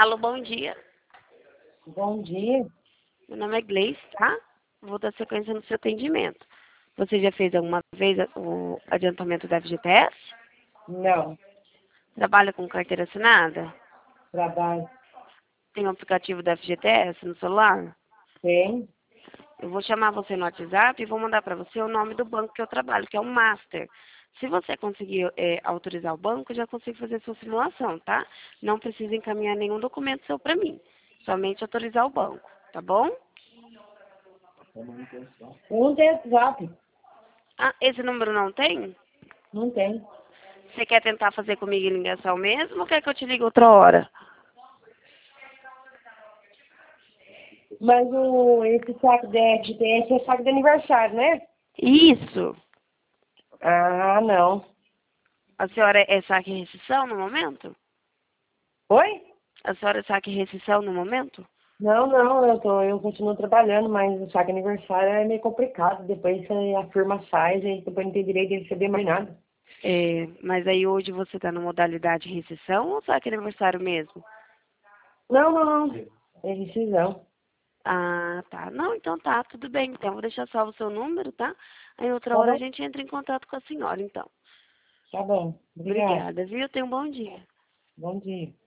Alô, bom dia. Bom dia. Meu nome é Gleice, tá? Vou dar sequência no seu atendimento. Você já fez alguma vez o adiantamento da FGTS? Não, Trabalha com carteira assinada? trabalho. Tem o aplicativo da FGTS no celular? Tem? Eu vou chamar você no WhatsApp e vou mandar para você o nome do banco que eu trabalho, que é o Master. Se você conseguir autorizar o banco, eu já consigo fazer sua simulação, tá? Não precisa encaminhar nenhum documento seu para mim. Somente autorizar o banco, tá bom? Não tem WhatsApp. Ah, esse número não tem? Não tem. Você quer tentar fazer comigo em ligação mesmo ou quer que eu te ligue outra hora? Mas esse saco de FGTS é saco de aniversário, né? Isso. Ah, não. A senhora é saque e rescisão no momento? Oi? A senhora é saque e rescisão no momento? Não, eu continuo trabalhando, mas o saco de aniversário é meio complicado. Depois a firma faz e depois não tem direito de receber mais nada. É, mas aí hoje você está na modalidade rescisão ou saque aniversário mesmo? Não. É rescisão. Ah, tá. Não, então tá, tudo bem. Então, vou deixar salvo o seu número, tá? Aí outra Tá hora a bom? gente entra em contato com a senhora, então. Tá bom. Obrigada. Obrigada, viu? Tenha um bom dia. Bom dia.